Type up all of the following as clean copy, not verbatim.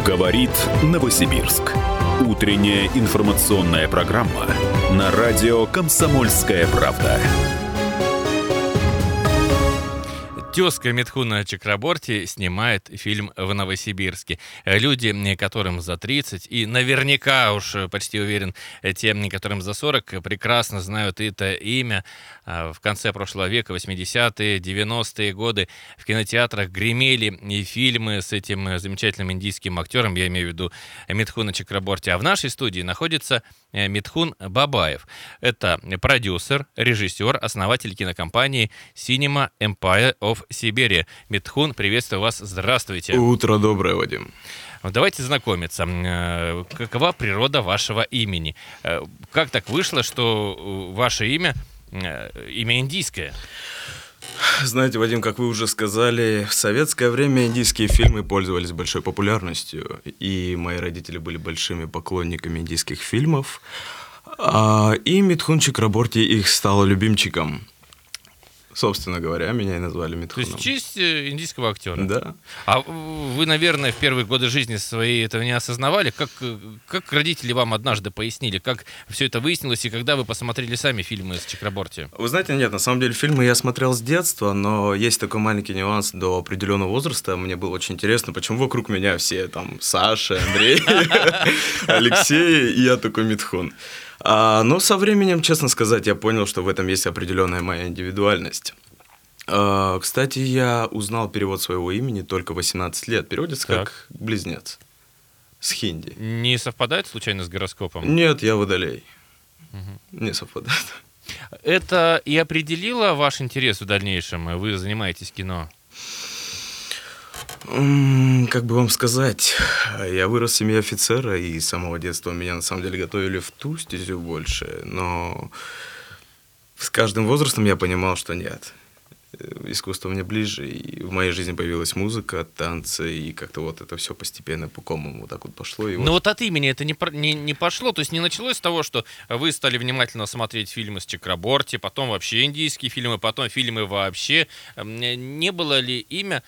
Говорит Новосибирск. Утренняя информационная программа на радио «Комсомольская правда». Тезка Митхуна Чакраборти снимает фильм в Новосибирске. Люди, которым за 30, и наверняка, уж почти уверен, тем, которым за 40, прекрасно знают это имя. В конце прошлого века, 80-е, 90-е годы, в кинотеатрах гремели и фильмы с этим замечательным индийским актером, я имею в виду Митхуна Чакраборти. А в нашей студии находится Митхун Бабаев. Это продюсер, режиссер, основатель кинокомпании Cinema Empire of Siberia. Митхун, приветствую вас. Здравствуйте. Утро доброе, Вадим. Давайте знакомиться. Какова природа вашего имени? Как так вышло, что ваше имя индийское? Знаете, Вадим, как вы уже сказали, в советское время индийские фильмы пользовались большой популярностью, и мои родители были большими поклонниками индийских фильмов, и Митхун Чакраборти их стал любимчиком. Собственно говоря, меня и назвали Митхуном. То есть в честь индийского актера? Да. А вы, наверное, в первые годы жизни своей этого не осознавали? Как родители вам однажды пояснили, как все это выяснилось, и когда вы посмотрели сами фильмы с Чакраборти? Вы знаете, нет, на самом деле фильмы я смотрел с детства, но есть такой маленький нюанс: до определенного возраста мне было очень интересно, почему вокруг меня все там Саша, Андрей, Алексей, и я такой Митхун. Но со временем, честно сказать, я понял, что в этом есть определенная моя индивидуальность. Кстати, я узнал перевод своего имени только в 18 лет. Переводится как «близнец» с хинди. Не совпадает случайно с гороскопом? Нет, я водолей. Не совпадает. Это и определило ваш интерес в дальнейшем? Вы занимаетесь кино? Как бы вам сказать, я вырос в семье офицера, и с самого детства меня на самом деле готовили в ту стезю больше, но с каждым возрастом я понимал, что нет. Искусство мне ближе, и в моей жизни появилась музыка, танцы, и как-то вот это все постепенно по кому вот так вот пошло. И но вот от имени это не пошло, то есть не началось с того, что вы стали внимательно смотреть фильмы с Чакраборти, потом вообще индийские фильмы, потом фильмы вообще. Не было ли имя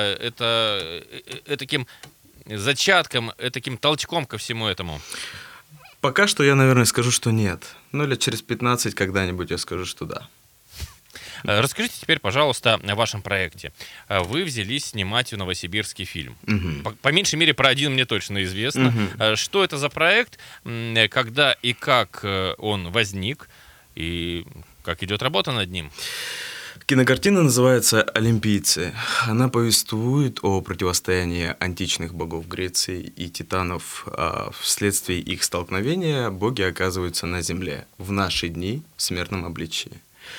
таким зачатком, таким толчком ко всему этому? Пока что я, наверное, скажу, что нет. Но лет через 15 когда-нибудь я скажу, что да. Расскажите теперь, пожалуйста, о вашем проекте. Вы взялись снимать в Новосибирский фильм. По меньшей мере, про один мне точно известно. Что это за проект, когда и как он возник, и как идет работа над ним? Кинокартина называется «Олимпийцы». Она повествует о противостоянии античных богов Греции и титанов. Вследствие их столкновения боги оказываются на земле в наши дни в смертном обличии.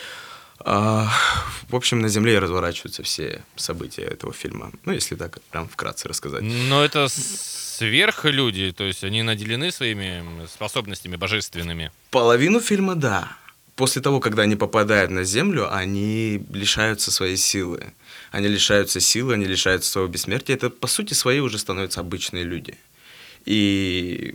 В общем, на Земле разворачиваются все события этого фильма. Ну, если так прям вкратце рассказать. Но это сверхлюди, то есть они наделены своими способностями божественными? Половину фильма, да. После того, когда они попадают на Землю, они лишаются своей силы. Они лишаются силы, они лишаются своего бессмертия. Это, по сути своей, уже становятся обычные люди. И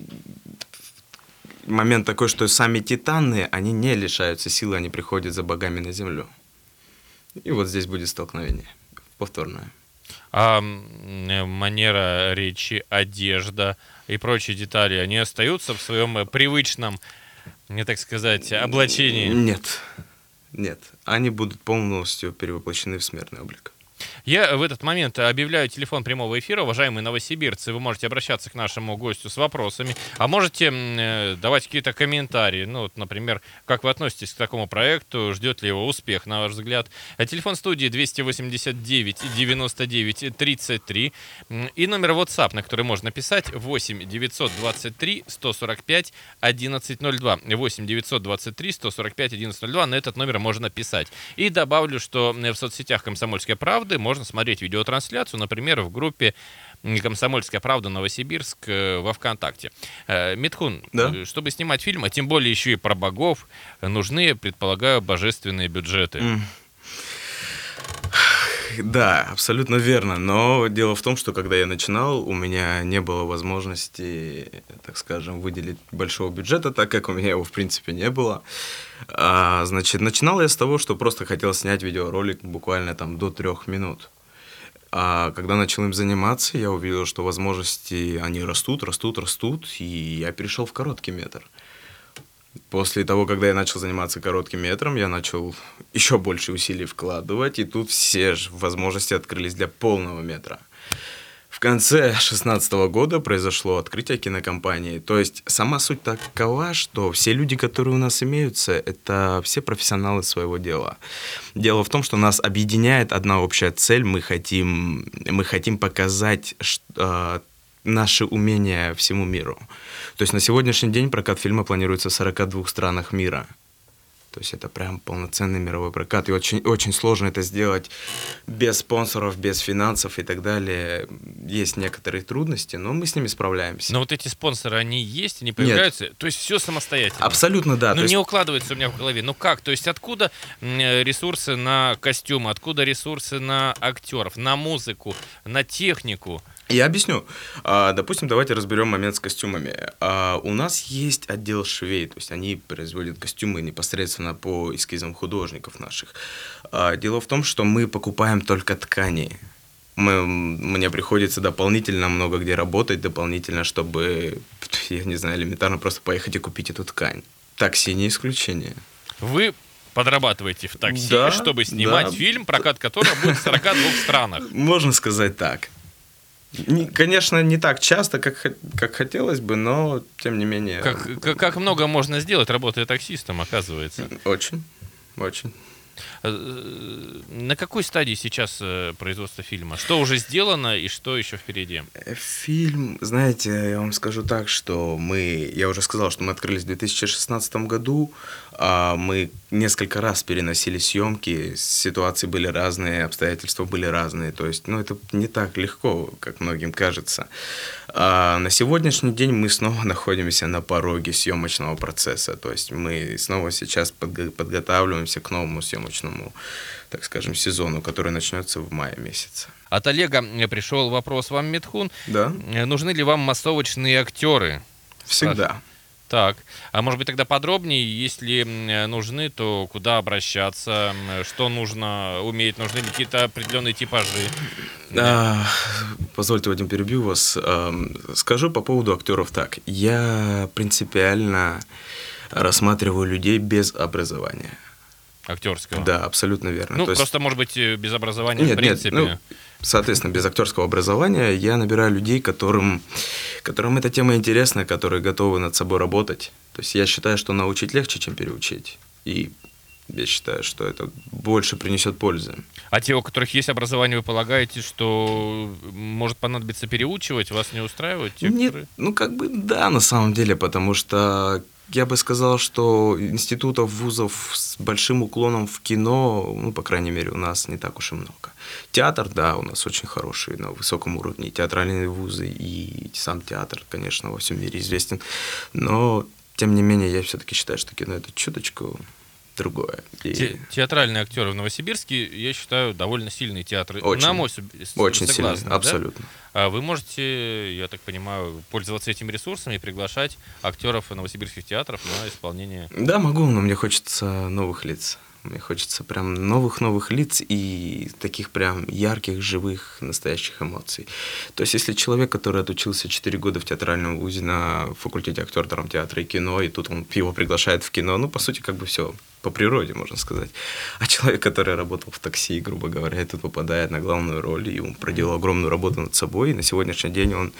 момент такой, что сами титаны, они не лишаются силы, они приходят за богами на землю. И вот здесь будет столкновение повторное. А манера речи, одежда и прочие детали, они остаются в своем привычном, не так сказать, облачении? Нет. Они будут полностью перевоплощены в смертный облик. Я в этот момент объявляю телефон прямого эфира. Уважаемые новосибирцы, вы можете обращаться к нашему гостю с вопросами, а можете давать какие-то комментарии. Ну, вот, например, как вы относитесь к такому проекту, ждет ли его успех, на ваш взгляд. Телефон студии 289 99 33 и номер WhatsApp, на который можно написать 8 923 145 1102. 8 923 145 1102. На этот номер можно писать. И добавлю, что в соцсетях «Комсомольской правды» можно смотреть видеотрансляцию, например, в группе «Комсомольская правда Новосибирск» во ВКонтакте. Митхун, да? Чтобы снимать фильм, а тем более еще и про богов, нужны, предполагаю, божественные бюджеты. Да, абсолютно верно. Но дело в том, что когда я начинал, у меня не было возможности, так скажем, выделить большого бюджета, так как у меня его в принципе не было. Значит, начинал я с того, что просто хотел снять видеоролик буквально там до 3 минут. А когда начал им заниматься, я увидел, что возможности, они растут, и я перешел в короткий метр. После того, когда я начал заниматься коротким метром, я начал еще больше усилий вкладывать, и тут все же возможности открылись для полного метра. В конце 2016 года произошло открытие кинокомпании. То есть сама суть такова, что все люди, которые у нас имеются, это все профессионалы своего дела. Дело в том, что нас объединяет одна общая цель. Мы хотим показать наши умения всему миру. То есть на сегодняшний день прокат фильма планируется в 42 странах мира. То есть это прям полноценный мировой прокат. И очень, очень сложно это сделать без спонсоров, без финансов и так далее. Есть некоторые трудности, но мы с ними справляемся. Но вот эти спонсоры, они есть, они появляются? Нет. То есть все самостоятельно? Абсолютно, да. Ну, не укладывается у меня в голове. Ну как? То есть откуда ресурсы на костюмы, откуда ресурсы на актеров, на музыку, на технику? Я объясню. Допустим, давайте разберем момент с костюмами. У нас есть отдел швей, то есть они производят костюмы непосредственно по эскизам художников наших. Дело в том, что мы покупаем только ткани. Мне приходится дополнительно много где работать, дополнительно, чтобы, я не знаю, элементарно просто поехать и купить эту ткань. Такси не исключение. Вы подрабатываете в такси, да, чтобы снимать фильм, прокат которого будет в 42 странах. Можно сказать так. Конечно, не так часто, как хотелось бы, но тем не менее... Как много можно сделать, работая таксистом, оказывается? Очень, очень. На какой стадии сейчас производство фильма? Что уже сделано и что еще впереди? Фильм, знаете, я вам скажу так, что я уже сказал, что мы открылись в 2016 году, мы несколько раз переносили съемки, ситуации были разные, обстоятельства были разные, то есть, это не так легко, как многим кажется. На сегодняшний день мы снова находимся на пороге съемочного процесса, то есть мы снова сейчас подготавливаемся к новому съемочному, так скажем, сезону, который начнется в мае месяце. От Олега пришел вопрос вам, Митхун. Да. Нужны ли вам массовочные актеры? Всегда. Так, а может быть тогда подробнее, если нужны, то куда обращаться, что нужно уметь, нужны ли какие-то определенные типажи? Позвольте, Вадим, перебью вас. Скажу по поводу актеров так. Я принципиально рассматриваю людей без образования. Актерского? Да, абсолютно верно. Ну, просто, может быть, без образования нет, в принципе. Нет, соответственно, без актерского образования я набираю людей, которым эта тема интересна, которые готовы над собой работать. То есть я считаю, что научить легче, чем переучить. И я считаю, что это больше принесет пользы. А те, у которых есть образование, вы полагаете, что может понадобиться переучивать? Вас не устраивают те, Нет, которые... да, на самом деле, потому что я бы сказал, что институтов, вузов с большим уклоном в кино, по крайней мере, у нас не так уж и много. Театр, да, у нас очень хороший, на высоком уровне. Театральные вузы и сам театр, конечно, во всем мире известен. Но, тем не менее, я все-таки считаю, что кино – это чуточку другое. Театральные актеры в Новосибирске, я считаю, довольно сильные театры. Очень, на мой очень согласны, сильные, да? абсолютно. А вы можете, я так понимаю, пользоваться этими ресурсами и приглашать актеров новосибирских театров на исполнение? Да, могу, но мне хочется новых лиц. Мне хочется прям новых лиц и таких прям ярких, живых, настоящих эмоций. То есть, если человек, который отучился 4 года в театральном вузе на факультете актер, драмтеатра и кино, и тут его приглашают в кино, по сути, все по природе, можно сказать. А человек, который работал в такси, грубо говоря, и тут попадает на главную роль, и он проделал огромную работу над собой, и на сегодняшний день он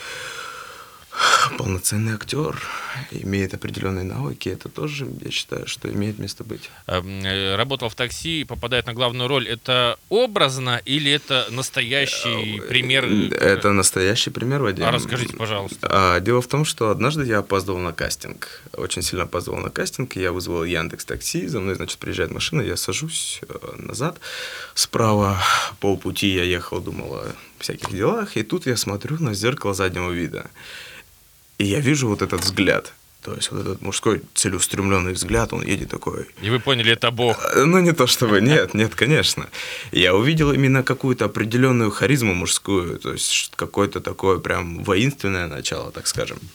полноценный актер, имеет определенные навыки, это тоже, я считаю, что имеет место быть. Работал в такси и попадает на главную роль. Это образно или это настоящий пример? Это настоящий пример, Вадим. А расскажите, пожалуйста. Дело в том, что однажды я опаздывал на кастинг. Очень сильно опаздывал на кастинг. Я вызвал Яндекс.Такси. За мной, приезжает машина, я сажусь назад. Справа полпути я ехал, думал о всяких делах. И тут я смотрю на зеркало заднего вида. И я вижу вот этот взгляд, то есть вот этот мужской целеустремленный взгляд, он едет такой. И вы поняли, это Бог? Не то чтобы, нет, конечно. Я увидел именно какую-то определенную харизму мужскую, то есть какое-то такое прям воинственное начало, так скажем.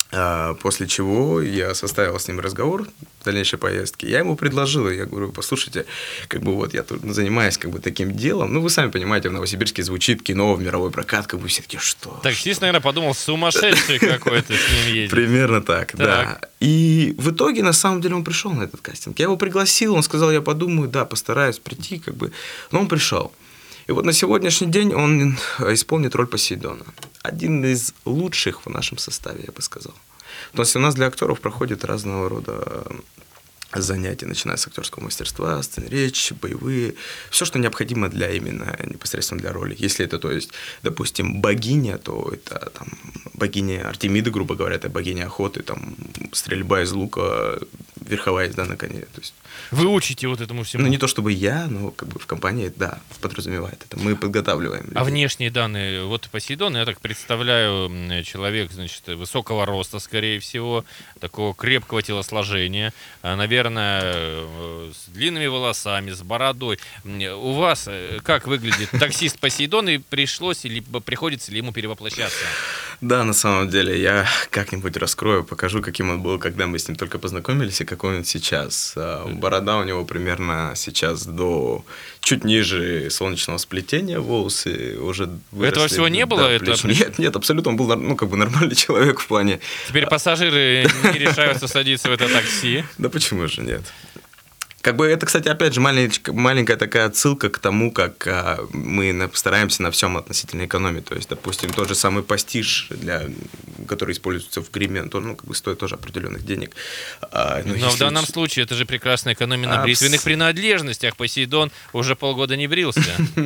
После чего я составил с ним разговор в дальнейшей поездке. Я ему предложил, я говорю, послушайте, как бы вот я тут занимаюсь как бы таким делом. Ну, вы сами понимаете, в Новосибирске звучит кино в мировой прокат, как бы все таки что? Таксист, наверное, подумал, сумасшедший какой-то с ним едет. Примерно так, да. И в итоге, на самом деле, он пришел на этот кастинг. Я его пригласил, он сказал, я подумаю, да, постараюсь прийти, как бы. Но он пришел. И вот на сегодняшний день он исполнит роль Посейдона. Один из лучших в нашем составе, я бы сказал. То есть у нас для актеров проходят разного рода занятия, начиная с актерского мастерства, сценоречь, боевые, все, что необходимо для именно непосредственно для роли. Если это, то есть, допустим, богиня, то это там богиня Артемида, грубо говоря, это богиня охоты, там стрельба из лука, верховая езда на коне. То есть, вы учите вот этому всему? Ну, не то чтобы я, но как бы в компании, да, подразумевает это. Мы подготавливаем людей. А внешние данные? Вот Посейдон, я так представляю, человек, значит, высокого роста, скорее всего, такого крепкого телосложения, наверное, с длинными волосами, с бородой. У вас как выглядит таксист Посейдон, и пришлось, либо приходится ли ему перевоплощаться? Да, на самом деле, я как-нибудь раскрою, покажу, каким он был, когда мы с ним только познакомились, и какой он сейчас. Борода у него примерно сейчас до чуть ниже солнечного сплетения, волосы уже выросли. Этого всего не было? Да, нет, абсолютно, он был, ну, как бы нормальный человек в плане... Теперь пассажиры не решаются садиться в это такси? Да почему же нет? Как бы это, кстати, опять же, маленькая такая отсылка к тому, как мы стараемся на всем относительно экономить. То есть, допустим, тот же самый пастиш, который используется в гриме, он ну, как бы стоит тоже определенных денег. Но в данном случае это же прекрасная экономия на бритвенных принадлежностях. Посейдон уже полгода не брился.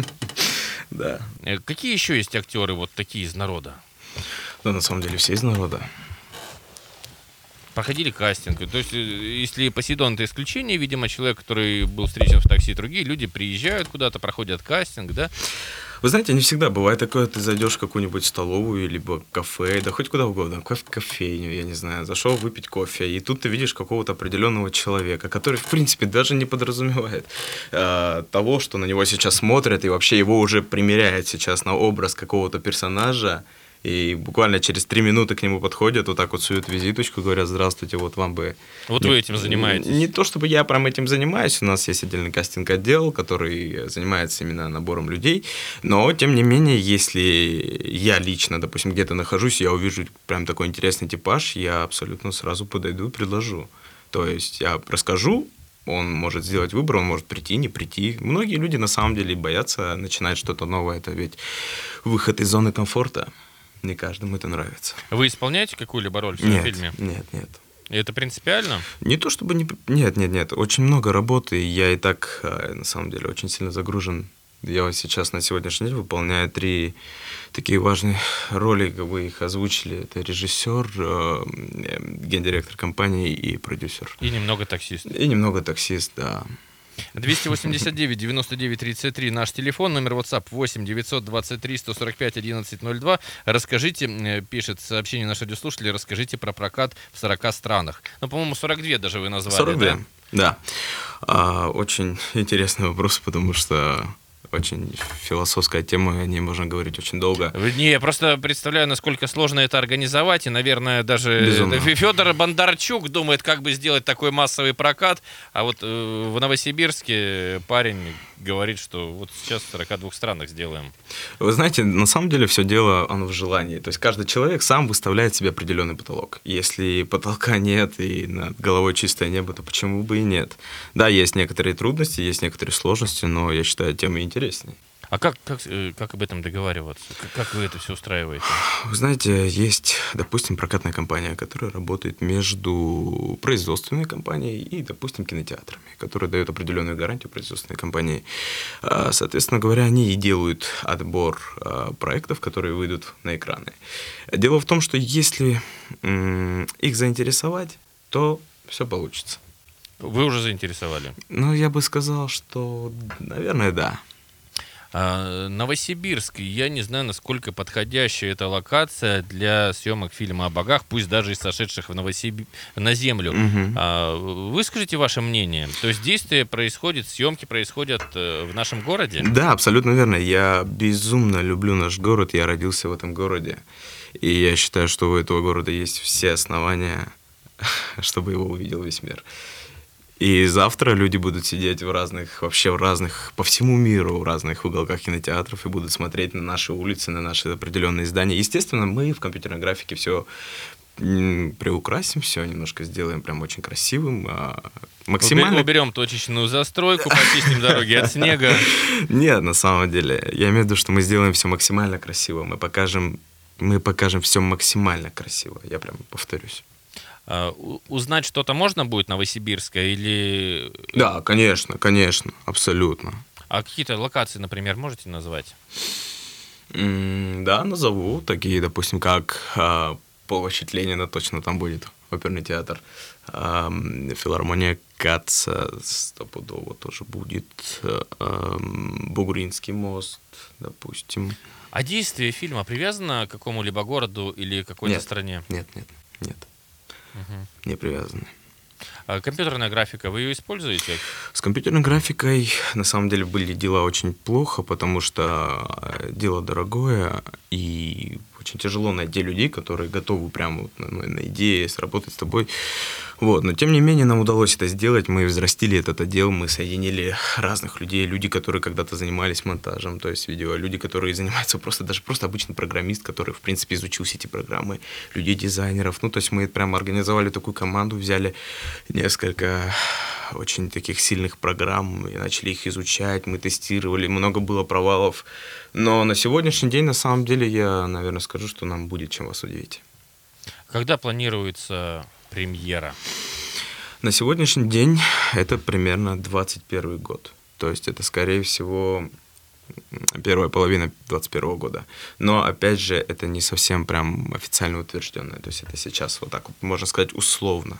Да. Какие еще есть актеры вот такие из народа? Да, на самом деле, все из народа. Проходили кастинг. То есть, если Посейдон — это исключение, видимо, человек, который был встречен в такси, другие люди приезжают куда-то, проходят кастинг, да? Вы знаете, не всегда бывает такое, ты зайдешь в какую-нибудь столовую, либо кафе, да хоть куда угодно, в кофейню, я не знаю, зашел выпить кофе, и тут ты видишь какого-то определенного человека, который, в принципе, даже не подразумевает того, что на него сейчас смотрят, и вообще его уже примеряют сейчас на образ какого-то персонажа, и буквально через 3 минуты к нему подходят, вот так вот суют визиточку, говорят, здравствуйте, вот вам бы... Вот вы этим занимаетесь? Не то, чтобы я прям этим занимаюсь, у нас есть отдельный кастинг-отдел, который занимается именно набором людей, но, тем не менее, если я лично, допустим, где-то нахожусь, я увижу прям такой интересный типаж, я абсолютно сразу подойду и предложу. То есть я расскажу, он может сделать выбор, он может прийти, не прийти. Многие люди на самом деле боятся начинать что-то новое, это ведь выход из зоны комфорта. Не каждому это нравится. Вы исполняете какую-либо роль в своем фильме? Нет. И это принципиально? Не то чтобы... Нет. Очень много работы. Я и так, на самом деле, очень сильно загружен. Я сейчас на сегодняшний день выполняю 3 такие важные роли, как вы их озвучили. Это режиссер, гендиректор компании и продюсер. И немного таксист. И немного таксист, да. 289-99-33 наш телефон, номер WhatsApp 8-923-145-1102. Расскажите, пишет сообщение наш радиослушатель, расскажите про прокат в 40 странах. Ну, по-моему, 42 даже вы назвали, 42, да. Очень интересный вопрос, потому что очень философская тема, о ней можно говорить очень долго. Не, я просто представляю, насколько сложно это организовать, и, наверное, даже Федор Бондарчук думает, как бы сделать такой массовый прокат, а вот в Новосибирске парень говорит, что вот сейчас в 42 странах сделаем. Вы знаете, на самом деле все дело оно в желании. То есть каждый человек сам выставляет себе определенный потолок. Если потолка нет и над головой чистое небо, то почему бы и нет? Да, есть некоторые трудности, есть некоторые сложности, но я считаю, тема интереснее. А как об этом договариваться? Как вы это все устраиваете? Вы знаете, есть, допустим, прокатная компания, которая работает между производственной компанией и, допустим, кинотеатрами, которая дает определенную гарантию производственной компании. Соответственно говоря, они и делают отбор проектов, которые выйдут на экраны. Дело в том, что если их заинтересовать, то все получится. Вы уже заинтересовали? Ну, я бы сказал, что, наверное, да. Новосибирск, я не знаю, насколько подходящая эта локация для съемок фильма о богах, пусть даже и сошедших на землю. Выскажите ваше мнение. То есть действие происходит, съемки происходят в нашем городе? Да, абсолютно верно. Я безумно люблю наш город, я родился в этом городе. И я считаю, что у этого города есть все основания, чтобы его увидел весь мир. И завтра люди будут сидеть по всему миру, в разных уголках кинотеатров и будут смотреть на наши улицы, на наши определенные здания. Естественно, мы в компьютерной графике все приукрасим, все немножко сделаем прям очень красивым. Максимально... Уберем точечную застройку, почистим дороги от снега. Нет, на самом деле, я имею в виду, что мы сделаем все максимально красиво, мы покажем все максимально красиво, я прям повторюсь. Узнать что-то можно будет новосибирское или... Да, конечно, абсолютно. А какие-то локации, например, можете назвать? Да, назову. Такие, допустим, как Площадь Ленина, точно там будет оперный театр. Филармония Каца стопудово тоже будет. Бугринский мост, допустим. А действие фильма привязано к какому-либо городу или какой-то стране? Нет. Не привязаны. Компьютерная графика, вы ее используете? С компьютерной графикой на самом деле были дела очень плохо, потому что дело дорогое, и очень тяжело найти людей, которые готовы прямо на идее сработать с тобой. Вот. Но тем не менее нам удалось это сделать, мы взрастили этот отдел, мы соединили разных людей, люди, которые когда-то занимались монтажем, то есть видео, люди, которые занимаются просто обычный программист, который, в принципе, изучил все эти программы, людей, дизайнеров. Ну, то есть мы прямо организовали такую команду, взяли несколько очень таких сильных программ и начали их изучать, мы тестировали, много было провалов. Но на сегодняшний день, на самом деле, я, наверное, скажу, что нам будет чем вас удивить. Когда планируется премьера? На сегодняшний день это примерно 2021 год. То есть это, скорее всего, первая половина 2021 года. Но, опять же, это не совсем прям официально утвержденное. То есть это сейчас вот так вот, можно сказать, условно.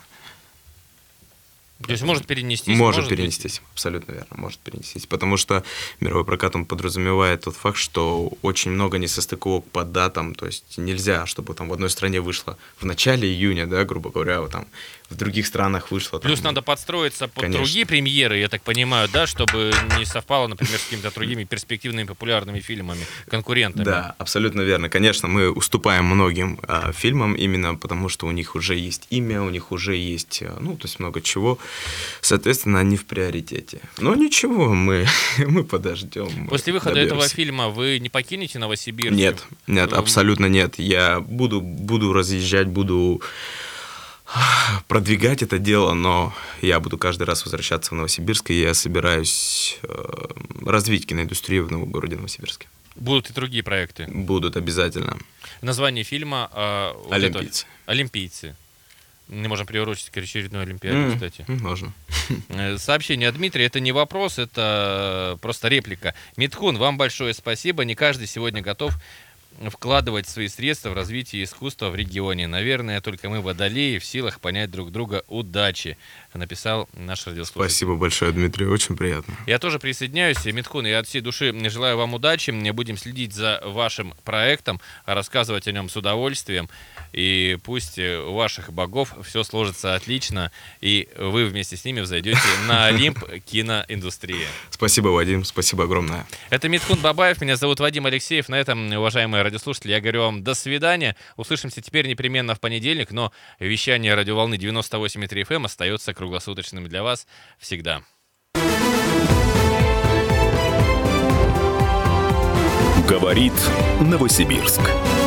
То есть может перенестись? Может перенестись, абсолютно верно, может перенестись. Потому что мировой прокат, он подразумевает тот факт, что очень много несостыковок по датам. То есть нельзя, чтобы там в одной стране вышло в начале июня, да, грубо говоря, вот там в других странах вышло. Плюс надо подстроиться под другие премьеры, я так понимаю, да, чтобы не совпало, например, с какими-то другими перспективными популярными фильмами, конкурентами. Да, абсолютно верно. Конечно, мы уступаем многим фильмам именно потому, что у них уже есть имя, у них уже есть, то есть много чего. Соответственно, они в приоритете. Но ничего, мы подождем. После выхода этого фильма вы не покинете Новосибирск? Нет, абсолютно нет. Я буду разъезжать, буду продвигать это дело, но я буду каждый раз возвращаться в Новосибирск, и я собираюсь развить киноиндустрию в новом городе Новосибирске. Будут и другие проекты? Будут обязательно. Название фильма «Олимпийцы». «Олимпийцы». Мы можем приурочить к очередной Олимпиаде, кстати. Можно. Сообщение от Дмитрия. Это не вопрос, это просто реплика. Митхун, вам большое спасибо. Не каждый сегодня готов вкладывать свои средства в развитие искусства в регионе. Наверное, только мы, водолеи, в силах понять друг друга. Удачи, написал наш радиослушатель. Спасибо большое, Дмитрий, очень приятно. Я тоже присоединяюсь. Митхун, я от всей души желаю вам удачи. Будем следить за вашим проектом, рассказывать о нем с удовольствием. И пусть у ваших богов все сложится отлично, и вы вместе с ними взойдете на Олимп киноиндустрии. Спасибо, Вадим, спасибо огромное. Это Митхун Бабаев, меня зовут Вадим Алексеев. На этом, уважаемые радиослушатели, я говорю вам до свидания. Услышимся теперь непременно в понедельник, но вещание радиоволны 98,3 FM остается круглосуточным для вас всегда. Говорит Новосибирск.